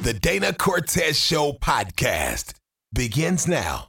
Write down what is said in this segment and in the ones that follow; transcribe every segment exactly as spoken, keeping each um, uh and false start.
The Dana Cortez Show podcast begins now.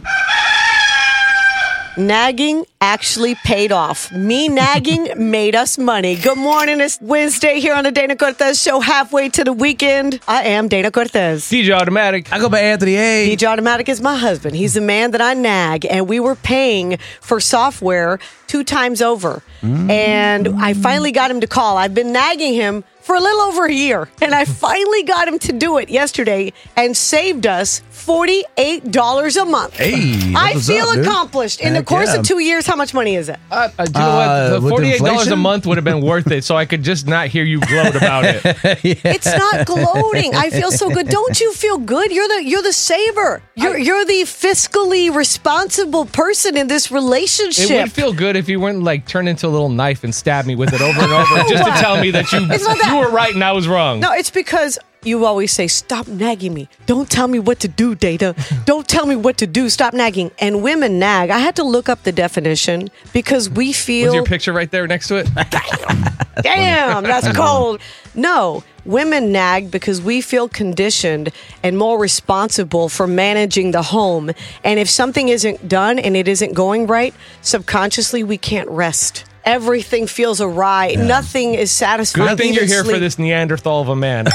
Nagging actually paid off. Me nagging made us money. Good morning. It's Wednesday here on the Dana Cortez Show, halfway to the weekend. I am Dana Cortez. D J Automatic. I go by Anthony A. D J Automatic is my husband. He's the man that I nag, and we were paying for software two times over. Mm. And I finally got him to call. I've been nagging him for a little over a year, and I finally got him to do it yesterday and saved us forty-eight dollars a month. Hey, I feel up, accomplished. In Heck the course yeah. of two years, how much money is it? Uh, uh, do you know Uh, what? The with forty-eight dollars a inflation? month would have been worth it, so I could just not hear you gloat about it. yeah. It's not gloating. I feel so good. Don't you feel good? You're the you're the saver. You're you're the fiscally responsible person in this relationship. It would feel good if you weren't like turned into a little knife and stabbed me with it over and over just to tell me that you It's not that- you were right and I was wrong. No, it's because you always say, stop nagging me. Don't tell me what to do, Data. Don't tell me what to do. Stop nagging. And women nag. I had to look up the definition because we feel... Was your picture right there next to it? Damn, that's cold. No, women nag because we feel conditioned and more responsible for managing the home. And if something isn't done and it isn't going right, subconsciously we can't rest. Everything feels awry. Yeah. Nothing is satisfying. Good thing Even you're here sleep. for this Neanderthal of a man.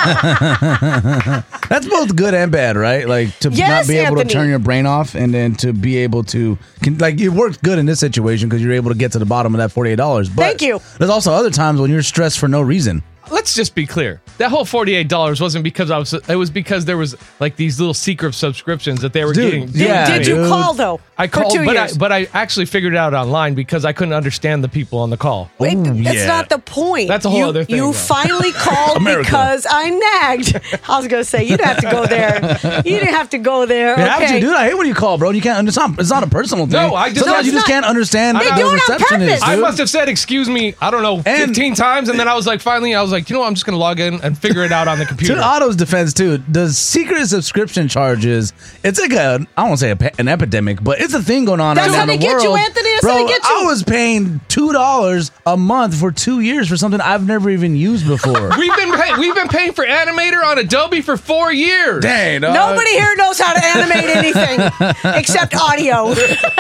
That's both good and bad, right? Like to Yes, not be able Anthony. to turn your brain off, and then to be able to, can, like, it worked good in this situation because you're able to get to the bottom of that forty-eight dollars. But Thank you. There's also other times when you're stressed for no reason. Let's just be clear. That whole forty-eight dollars wasn't because I was. It was because there was like these little secret subscriptions that they were Dude, getting. Did, Yeah, did you dude. call, though? I for called, two but I, years? but I actually figured it out online because I couldn't understand the people on the call. Wait, Ooh, that's yeah. not the point. That's a whole you, other thing, You though. finally called America. because I nagged. I was going to say, you didn't have to go there. You didn't have to go there. You have okay. to, dude. I hate when you call, bro. You can't understand. It's not a personal thing. No, I just- Sometimes No, you it's just not. can't understand They the do it on receptionist, purpose. dude. I must have said, excuse me, I don't know, And- fifteen times. And then I was like, finally, I was like, you know what? I'm just going to log in and figure it out on the computer. To Otto's defense, too, the secret subscription charges, it's like a, I don't want to say a, pe- an epidemic, but it's a thing going on That's right how now they in the get you, world. Anthony. That's Bro, how they get you. I was paying two dollars a month for two years for something I've never even used before. We've been pay- we've been paying for Animator on Adobe for four years. Dang, dog. Nobody here knows how to animate anything except audio.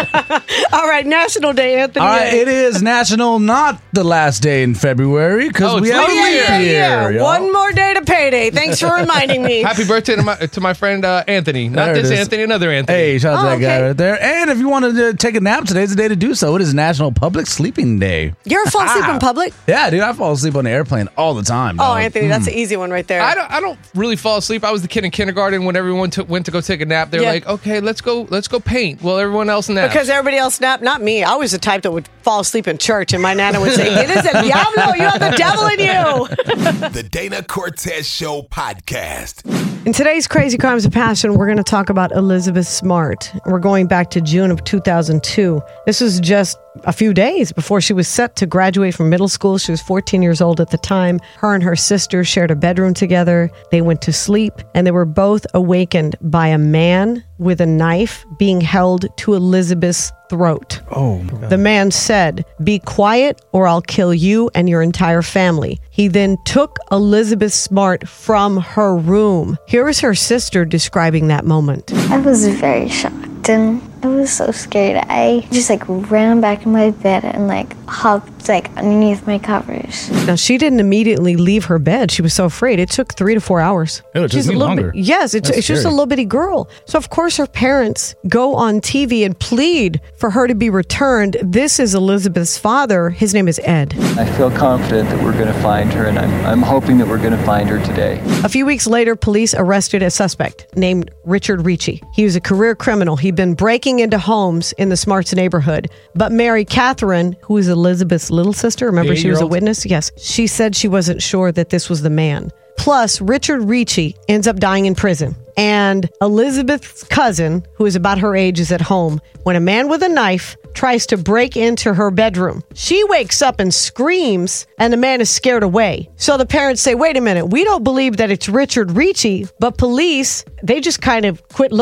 All right, National Day, Anthony. All right, it is National Not the Last Day in February because Oh, it's we have leap yeah, a year. yeah, leap yeah. year. y'all. One more day to payday. Thanks for reminding me. Happy birthday to my to my friend uh, Anthony. Not There it this is. Anthony, another Anthony. Hey, shout out to Oh, that guy okay. right there. And if you wanted to take a nap, today's the day to do so. It is National Public Sleeping Day. You ever fall asleep in public? Yeah, dude, I fall asleep on the airplane all the time. Oh, dog. Anthony, that's an easy one right there. I don't. I don't really fall asleep. I was the kid in kindergarten when everyone took, went to go take a nap. They're Yeah. like, "Okay, let's go. Let's go paint." Well, everyone else naps. Because everybody else napped. Not me. I was the type that would fall asleep in church, and my nana would say, "It is el diablo. You have the devil in you." The Dana Cortez Show podcast. In today's Crazy Crimes of Passion, we're going to talk about Elizabeth Smart. We're going back to June of two thousand two. This was just a few days before she was set to graduate from middle school. She was fourteen years old at the time. Her and her sister shared a bedroom together. They went to sleep, and they were both awakened by a man with a knife being held to Elizabeth's throat. Oh, The man said, "Be quiet or I'll kill you and your entire family." He then took Elizabeth Smart from her room. Here is her sister describing that moment. I was very shocked and I was so scared. I just like ran back in my bed and like hopped like underneath my covers. Now, she didn't immediately leave her bed. She was so afraid. It took three to four hours. Oh, it took She's a me little longer. bit, yes, it's, That's it's just a scary. little bitty girl. So, of course, her parents go on T V and plead for her to be returned. This is Elizabeth's father. His name is Ed. I feel confident that we're going to find her, and I'm, I'm hoping that we're going to find her today. A few weeks later, police arrested a suspect named Richard Ricci. He was a career criminal. He'd been breaking into homes in the Smarts neighborhood. But Mary Catherine, who is Elizabeth's little sister, remember she was a eight-year-old? witness? Yes. She said she wasn't sure that this was the man. Plus, Richard Ricci ends up dying in prison. And Elizabeth's cousin, who is about her age, is at home when a man with a knife tries to break into her bedroom. She wakes up and screams, and the man is scared away. So the parents say, wait a minute, we don't believe that it's Richard Ricci, but police, they just kind of quit looking.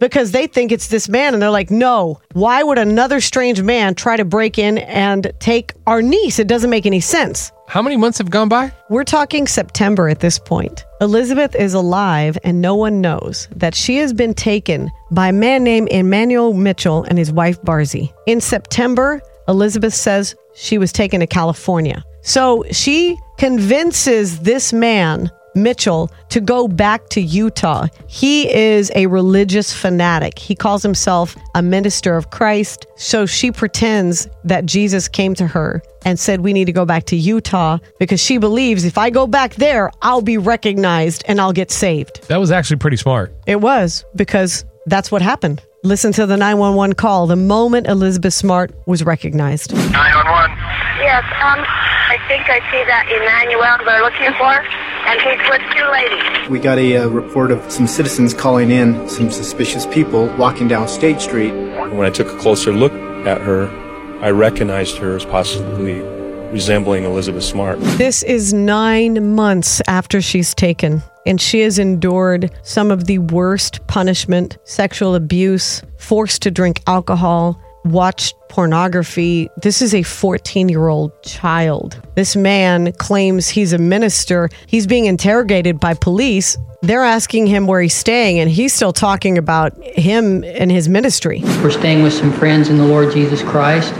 because they think it's this man. And they're like, no, why would another strange man try to break in and take our niece? It doesn't make any sense. How many months have gone by? We're talking September at this point. Elizabeth is alive, and no one knows that she has been taken by a man named Emmanuel Mitchell and his wife, Barzy. In September, Elizabeth says she was taken to California. So she convinces this man, Mitchell, to go back to Utah. He is a religious fanatic. He calls himself a minister of Christ. So she pretends that Jesus came to her and said, we need to go back to Utah because she believes if I go back there, I'll be recognized and I'll get saved. That was actually pretty smart. It was, because that's what happened. Listen to the nine one one call the moment Elizabeth Smart was recognized. nine one one. Yes, um, I think I see that Emmanuel they're looking for, and he's with two ladies. We got a uh, report of some citizens calling in some suspicious people walking down State Street. When I took a closer look at her, I recognized her as possibly resembling Elizabeth Smart. This is nine months after she's taken, and she has endured some of the worst punishment, sexual abuse, forced to drink alcohol, watched pornography. This is a fourteen-year-old child. This man claims he's a minister. He's being interrogated by police. They're asking him where he's staying, and he's still talking about him and his ministry. We're staying with some friends in the Lord Jesus Christ.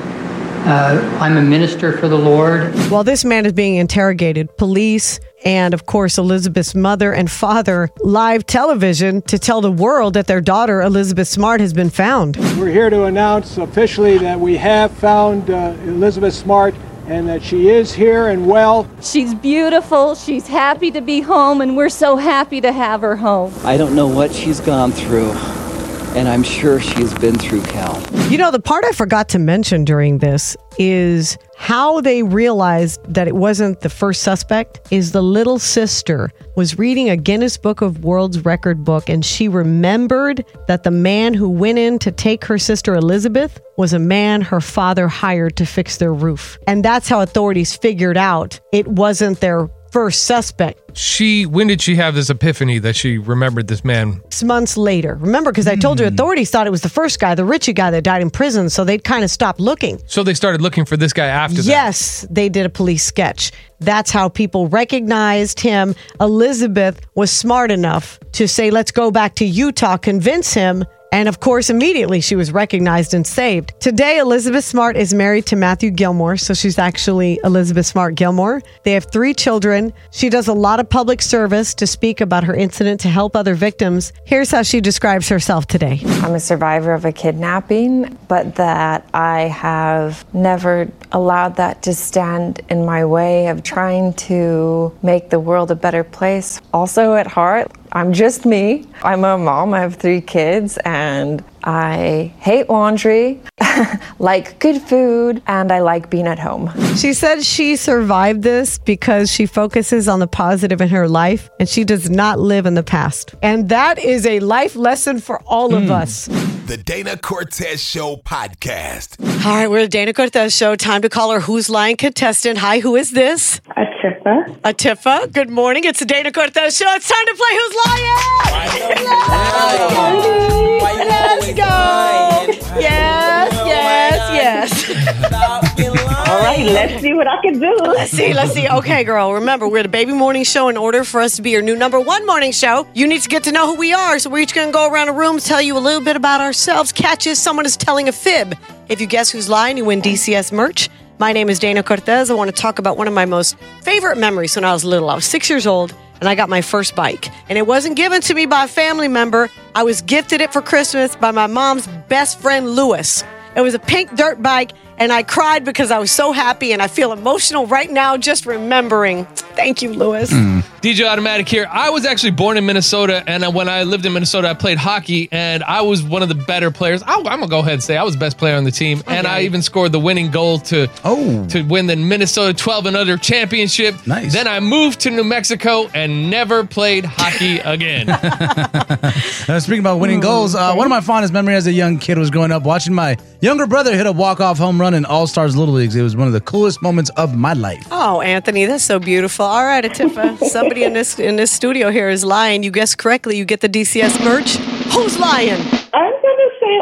Uh, I'm a minister for the Lord. While this man is being interrogated, police and, of course, Elizabeth's mother and father live television to tell the world that their daughter, Elizabeth Smart, has been found. We're here to announce officially that we have found uh, Elizabeth Smart and that she is here and well. She's beautiful, she's happy to be home, and we're so happy to have her home. I don't know what she's gone through, and I'm sure she's been through hell. You know, the part I forgot to mention during this is how they realized that it wasn't the first suspect is the little sister was reading a Guinness Book of World's Record book, and she remembered that the man who went in to take her sister Elizabeth was a man her father hired to fix their roof. And that's how authorities figured out it wasn't their first suspect. She, when did she have this epiphany that she remembered this man? Six months later. Remember, because I told you authorities thought it was the first guy, the Richie guy that died in prison, so they'd kind of stopped looking. So they started looking for this guy after that? Yes, they did a police sketch. That's how people recognized him. Elizabeth was smart enough to say, let's go back to Utah, convince him. And of course, immediately she was recognized and saved. Today, Elizabeth Smart is married to Matthew Gilmore, so she's actually Elizabeth Smart Gilmore. They have three children. She does a lot of public service to speak about her incident to help other victims. Here's how she describes herself today. I'm a survivor of a kidnapping, but that I have never allowed that to stand in my way of trying to make the world a better place. Also at heart, I'm just me. I'm a mom. I have three kids, and I hate laundry, like good food, and I like being at home. She said she survived this because she focuses on the positive in her life, and she does not live in the past. And that is a life lesson for all of mm. us. The Dana Cortez Show podcast. All right, we're the Dana Cortez Show. Time to call our Who's Lying contestant. Hi, who is this? Atifa. Atifa, good morning. It's the Dana Cortez Show. It's time to play Who's Lying? Let's go. Yes, yes, yes. All right, let's see what I can do. Let's see, let's see. Okay, girl, remember, we're the Baby Morning Show. In order for us to be your new number one morning show, you need to get to know who we are. So we're each going to go around a room, tell you a little bit about ourselves, catches someone is telling a fib. If you guess who's lying, you win D C S merch. My name is Dana Cortez. I want to talk about one of my most favorite memories when I was little. I was six years old, and I got my first bike. And it wasn't given to me by a family member. I was gifted it for Christmas by my mom's best friend, Lewis. It was a pink dirt bike, and I cried because I was so happy, and I feel emotional right now just remembering. Thank you, Lewis. Mm. D J Automatic here. I was actually born in Minnesota, and when I lived in Minnesota, I played hockey, and I was one of the better players. I, I'm going to go ahead and say I was the best player on the team, okay. And I even scored the winning goal to, oh. to win the Minnesota twelve and under championship. Nice. Then I moved to New Mexico and never played hockey again. uh, speaking about winning goals, uh, one of my fondest memories as a young kid was growing up watching my younger brother hit a walk-off home run in All-Stars Little Leagues. It was one of the coolest moments of my life. Oh, Anthony, that's so beautiful. All right, Atifa, somebody in this in this studio here is lying. You guessed correctly. You get the D C S merch. Who's lying? Oh,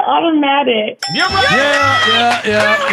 automatic. You're right. Yeah, yeah,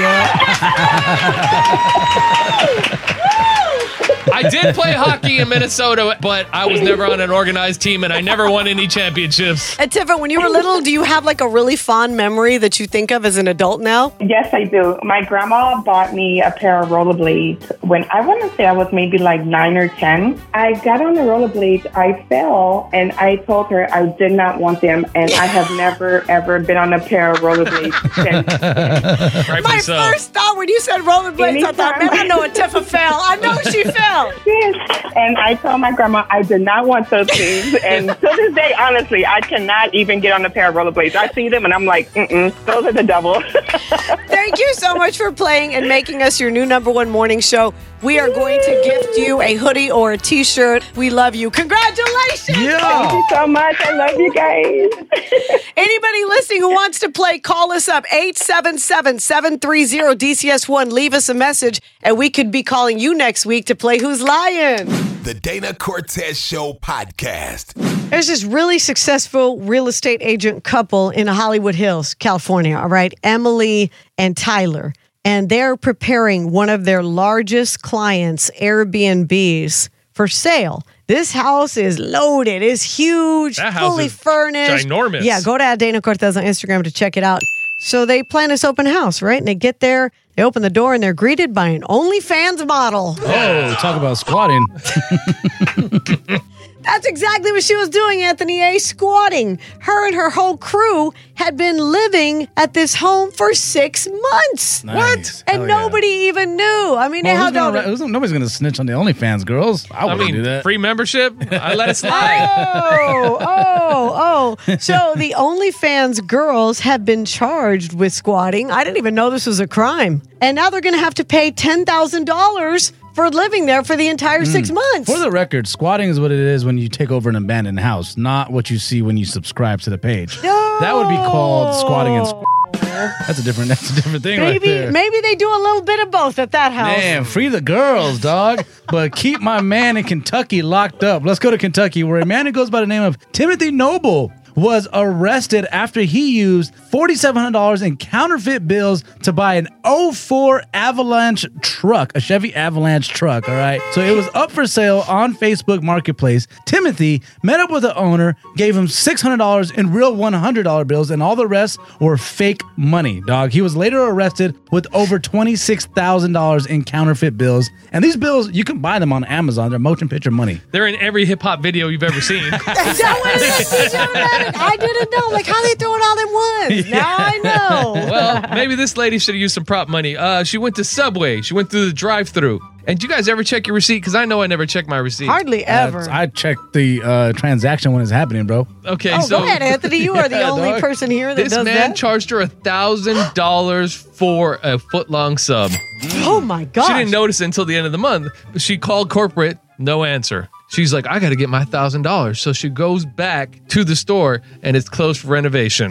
yeah, yeah. I did play hockey in Minnesota, but I was never on an organized team, and I never won any championships. And Tiffany, when you were little, do you have like a really fond memory that you think of as an adult now? Yes, I do. My grandma bought me a pair of rollerblades when I want to say I was maybe like nine or ten. I got on the rollerblades, I fell, and I told her I did not want them, and I have never, ever been on a pair of rollerblades since. My so. first thought when you said rollerblades, I thought, man, I know a Tiffany fell. I know she fell. Yes. And I told my grandma I did not want those things. And to this day, honestly, I cannot even get on a pair of rollerblades. I see them and I'm like, mm-mm, those are the devil. Thank you so much for playing and making us your new number one morning show. We are going to gift you a hoodie or a t-shirt. We love you. Congratulations. Yeah. Thank you so much. I love you guys. Anybody listening who wants to play, call us up eight seven seven, seven three zero, D C S one. Leave us a message and we could be calling you next week to play Who's Lying? The Dana Cortez Show podcast. There's this really successful real estate agent couple in Hollywood Hills, California, all right? Emily and Tyler. And they're preparing one of their largest clients' Airbnbs for sale. This house is loaded. It's huge, That house fully is furnished. ginormous. Yeah, go to Dana Cortez on Instagram to check it out. So they plan this open house, right? And they get there, they open the door, and they're greeted by an OnlyFans model. Oh, talk about squatting. That's exactly what she was doing, Anthony A. Squatting. Her and her whole crew had been living at this home for six months. Nice. What? And Hell yeah. nobody even knew. I mean, Well, they who's had gonna, all who's, nobody's going to snitch on the OnlyFans girls. I I wouldn't mean, do that. free membership? I let it slide. Oh, oh, oh. So the OnlyFans girls have been charged with squatting. I didn't even know this was a crime. And now they're going to have to pay ten thousand dollars for living there for the entire six months. For the record, squatting is what it is when you take over an abandoned house, not what you see when you subscribe to the page. No. That would be called squatting and squ- That's a different that's a different thing right Maybe, there. maybe they do a little bit of both at that house. Man, free the girls, dog. But keep my man in Kentucky locked up. Let's go to Kentucky, where a man who goes by the name of Timothy Noble was arrested after he used four thousand seven hundred dollars in counterfeit bills to buy an oh four Avalanche truck, a Chevy Avalanche truck, all right? So it was up for sale on Facebook Marketplace. Timothy met up with the owner, gave him six hundred dollars in real one hundred dollar bills, and all the rest were fake money, dog. He was later arrested with over twenty-six thousand dollars in counterfeit bills. And these bills, you can buy them on Amazon. They're motion picture money. They're in every hip hop video you've ever seen. Is that what it is? I didn't know. Like, how they throwing all them ones? Yeah. Now I know. Well, maybe this lady should have used some prop money. Uh, she went to Subway. She went through the drive-thru. And do you guys ever check your receipt? Because I know I never check my receipt. Hardly ever. Uh, I check the uh, transaction when it's happening, bro. Okay, oh, so go ahead, Anthony. You are the Yeah, only dog. person here that this does man that. charged her a thousand dollars for a foot-long sub. Oh my gosh. She didn't notice it until the end of the month. She called corporate, no answer. She's like, I got to get my one thousand dollars. So she goes back to the store, and it's closed for renovations.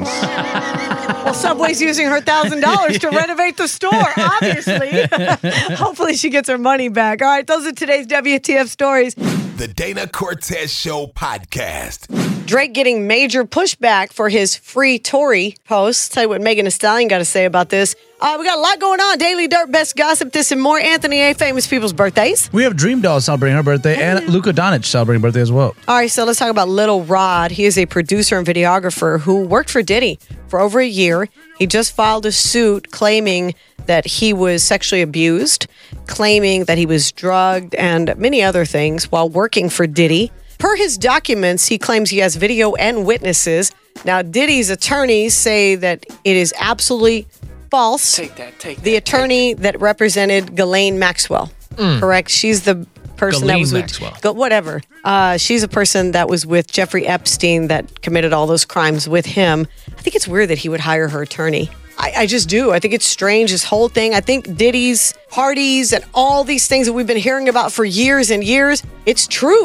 Well, Subway's using her one thousand dollars to renovate the store, obviously. Hopefully she gets her money back. All right, those are today's W T F stories. The Dana Cortez Show podcast. Drake getting major pushback for his free Tory posts. Tell you what Megan Thee Stallion got to say about this. Uh, we got a lot going on. Daily Dirt, best gossip, this and more. Anthony A. Famous people's birthdays. We have Dream Doll celebrating her birthday, and Luka Doncic celebrating birthday as well. All right, so let's talk about Little Rod. He is a producer and videographer who worked for Diddy for over a year. He just filed a suit claiming that he was sexually abused, claiming that he was drugged, and many other things while working for Diddy. Per his documents, he claims he has video and witnesses. Now, Diddy's attorneys say that it is absolutely false. Take that, take that. The attorney that represented Ghislaine Maxwell, Mm. correct? She's the person that Ghislaine was with, Maxwell. go, whatever. Uh, she's a person that was with Jeffrey Epstein that committed all those crimes with him. I think it's weird that he would hire her attorney. I, I just do. I think it's strange, this whole thing. I think Diddy's parties and all these things that we've been hearing about for years and years, it's true.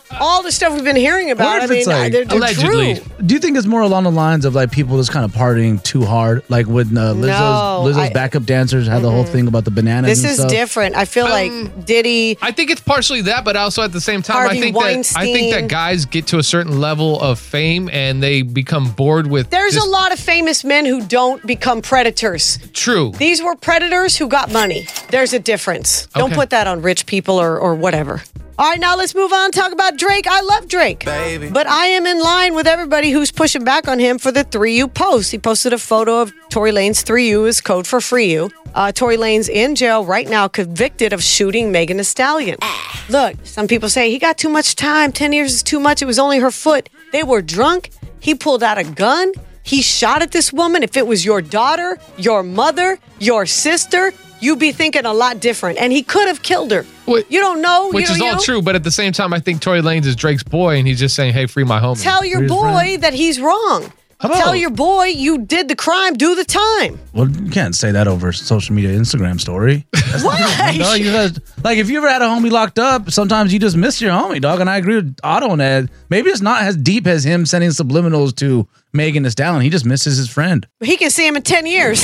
all the stuff we've been hearing about. What I if mean, it's like- they're, they're Allegedly. true. Do you think it's more along the lines of like people just kind of partying too hard? Like when uh, Lizzo's, No, Lizzo's I- backup dancers had the whole thing about the bananas This and is stuff? different. I feel like Diddy. I think it's partially that, but also at the same time, Harvey I think that I think Weinstein. that guys get to a certain level of fame and they become bored with. There's just- a lot of famous men who don't become predators. True. These were predators who got money. There's a difference. Don't Okay. put that on rich people or, or whatever. All right, now let's move on and talk about Drake. I love Drake. Baby. But I am in line with everybody who's pushing back on him for the three U post. He posted a photo of Tory Lanez. three U is code for free you. Uh, Tory Lanez in jail right now, convicted of shooting Megan Thee Stallion. Look, some people say he got too much time. ten years is too much. It was only her foot. They were drunk. He pulled out a gun. He shot at this woman. If it was your daughter, your mother, your sister, you'd be thinking a lot different. And he could have killed her. Wait, you don't know. Which you know, is you all know? true, but at the same time, I think Tory Lanez is Drake's boy, and he's just saying, "Hey, free my homie." Tell your Free his boy friend. that he's wrong. How about- Tell your boy you did the crime. Do the time. Well, you can't say that over social media, Instagram story. Why? No, you guys, like if you ever had a homie locked up, sometimes you just miss your homie, dog. And I agree with Otto on that. Maybe it's not as deep as him sending subliminals to Megan Thee Stallion. He just misses his friend. He can see him in ten years.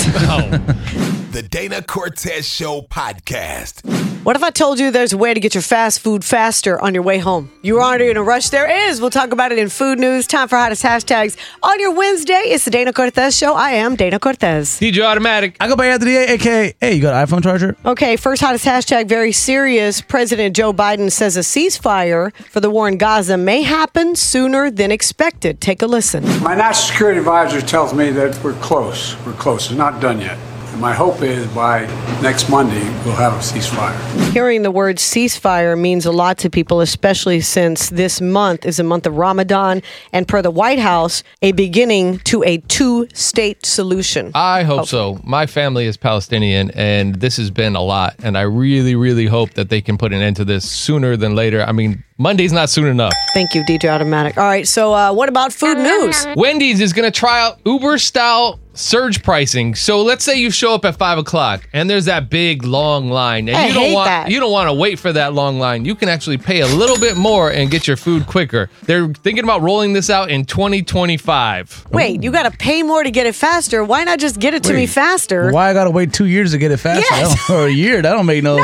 The Dana Cortez Show podcast. What if I told you there's a way to get your fast food faster on your way home? You aren't in a rush. There is. We'll talk about it in food news. Time for hottest hashtags on your Wednesday. It's the Dana Cortez Show. I am Dana Cortez. D J Automatic. I go by Anthony A, aka, hey, you got an iPhone charger? Okay, first hottest hashtag, very serious. President Joe Biden says a ceasefire for the war in Gaza may happen sooner than expected. Take a listen. My national security advisor tells me that we're close. We're close. It's not done yet. And my hope is by next Monday, we'll have a ceasefire. Hearing the word ceasefire means a lot to people, especially since this month is a month of Ramadan and, per the White House, a beginning to a two-state solution. I hope so. My family is Palestinian, and this has been a lot. And I really, really hope that they can put an end to this sooner than later. I mean, Monday's not soon enough. Thank you, D J Automatic. All right, so uh, what about food news? Wendy's is going to try out Uber-style surge pricing. So let's say you show up at five o'clock and there's that big long line, and I you don't hate want that. you don't want to wait for that long line. You can actually pay a little bit more and get your food quicker. They're thinking about rolling this out in twenty twenty-five. Wait, you got to pay more to get it faster. Why not just get it to me Wait, faster? Why I gotta wait two years to get it faster? Yes. That don't- or a year? That don't make no.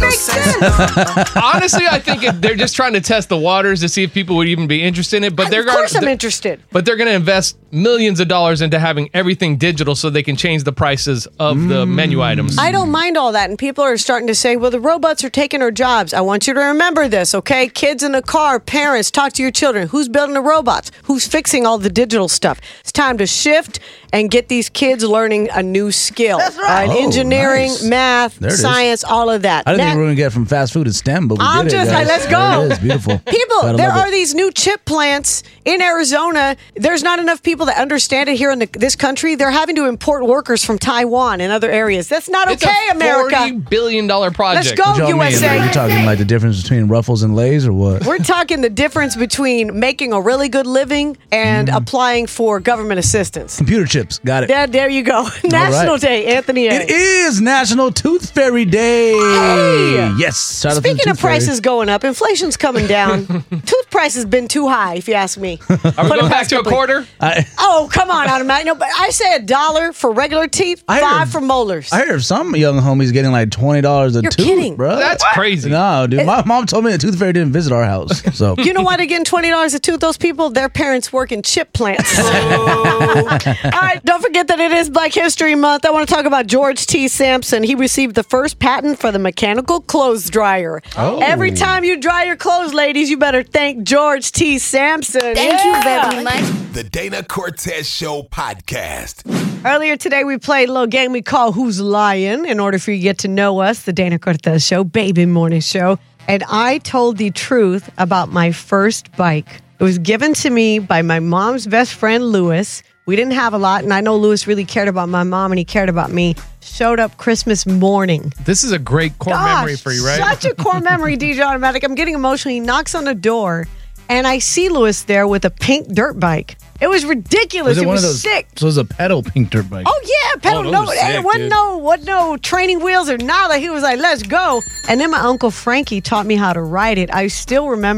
Honestly, I think it, they're just trying to test the waters to see if people would even be interested in it. But they're Of course gonna, I'm they're- interested. But they're going to invest millions of dollars into having everything digital so they can change the prices of the menu items. I don't mind all that. And people are starting to say, well, the robots are taking our jobs. I want you to remember this, okay? Kids in the car, parents, talk to your children. Who's building the robots? Who's fixing all the digital stuff? It's time to shift and get these kids learning a new skill. That's right. Oh, engineering, nice. math, There it is. science, all of that. I didn't Now- think we were gonna get from fast food to STEM, but we I'm did just it, like, guys. let's go. There it is. Beautiful. People, Gotta there love are it. these new chip plants in Arizona. There's not enough people that understand it here in the, this country. They're having to import workers from Taiwan and other areas. That's not It's okay, a America. forty billion dollars project. Let's go, What y'all U S A. mean? You talking like the difference between Ruffles and Lay's or what? We're talking the difference between making a really good living and applying for government assistance. Computer chips. Got it. There, there you go. National right. Day, Anthony A. It is National Tooth Fairy Day. Hey! Yes. Shout out to the Speaking Tooth of prices Fairy. going up, inflation's coming down. Tooth price has been too high, if you ask me. Are we going back to a quarter? I, Oh, come on, Automatic. No, but I say a dollar for regular teeth, I five heard- for molars. I heard of some young homies getting like twenty dollars a You're tooth, kidding. bro. That's crazy. No, dude. My mom told me the Tooth Fairy didn't visit our house. So You know why they're getting twenty dollars a tooth? Those people, their parents work in chip plants. All right, don't forget that it is Black History Month. I want to talk about George T. Sampson. He received the first patent for the mechanical clothes dryer. Oh. Every time you dry your clothes, ladies, you better thank George T. Sampson. Thank you Yeah. very much. The Dana Cortez Show podcast. Earlier today, we played a little game we call Who's Lying in order for you to get to know us, the Dana Cortez Show, baby morning show. And I told the truth about my first bike. It was given to me by my mom's best friend, Lewis. We didn't have a lot, and I know Lewis really cared about my mom, and he cared about me. Showed up Christmas morning. This is a great core Gosh, memory for you, right? Such a core memory, D J Automatic. I'm getting emotional. He knocks on the door, and I see Lewis there with a pink dirt bike. It was ridiculous. was it, it one was of those? sick. So it was a pedal pink dirt bike. Oh yeah, pedal. Oh, those no, are hey, sick, wasn't dude. no, what no training wheels or nada. He was like, "Let's go." And then my uncle Frankie taught me how to ride it. I still remember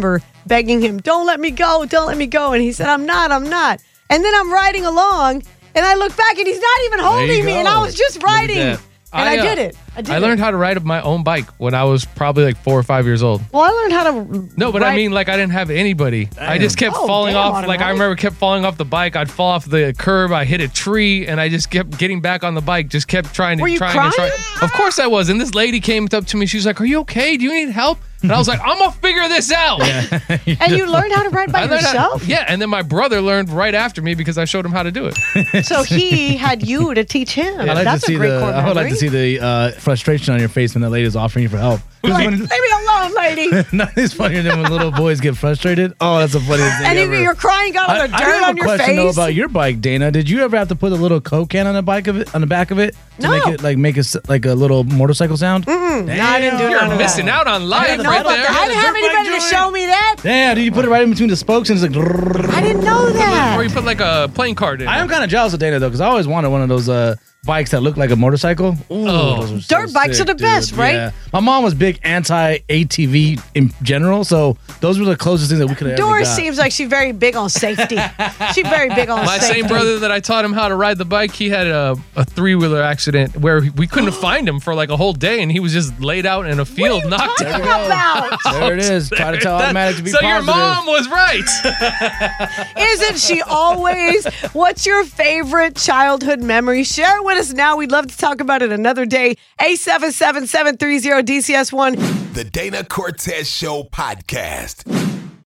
begging him, don't let me go, don't let me go. And he said, I'm not, I'm not. And then I'm riding along, and I look back, and he's not even holding me, and I was just riding. And I, I uh, did it. I did I it. learned how to ride my own bike when I was probably like four or five years old. Well, I learned how to No, but ride- I mean, like, I didn't have anybody. I just kept Oh, falling damn, off. Like, I automatic. remember kept falling off the bike. I'd fall off the curb. I hit a tree, and I just kept getting back on the bike. Just kept trying to Were you trying crying? and try. Of course I was. And this lady came up to me. She was like, "Are you okay? Do you need help?" And I was like, "I'm gonna figure this out." And you learned how to ride by I learned how- yourself? yeah, and then my brother learned right after me because I showed him how to do it. So he had you to teach him. I like That's to see a great the. core I would like to memory. see the uh, frustration on your face when that lady is offering you for help. Like, leave me alone, lady. Nothing's funnier than when little boys get frustrated. Oh, that's the funniest thing And you, ever. you're crying, got all the I, dirt I have on a your question face. though about your bike, Dana. Did you ever have to put a little Coke can on the bike of it on the back of it to No. make it like make a s- like a little motorcycle sound? Mm-mm. No, I didn't do You're none of missing that. out on I life didn't know right about there. that. I didn't have anybody to show me that. Yeah, did you put it right in between the spokes and it's like? I didn't know that. Or you put like a playing card in. I am kind of jealous of Dana though because I always wanted one of those uh, bikes that look like a motorcycle. Ooh, Oh. those are so Dirt bikes sick, are the dude. best, right? Yeah. My mom was big anti A T V in general, so those were the closest things that we could have ever Doris got. seems like she's very big on safety. She's very big on My safety. same brother that I taught him how to ride the bike, he had a, a three-wheeler accident where we couldn't find him for like a whole day, and he was just laid out in a field, knocked talking out. about? There it is. Try to tell That- automatic to be so positive. your mom was right. Isn't she always? What's your favorite childhood memory? Share it with us now. We'd love to talk about it another day. eight seven seven, seven three zero, D C S one. The Dana Cortez Show podcast.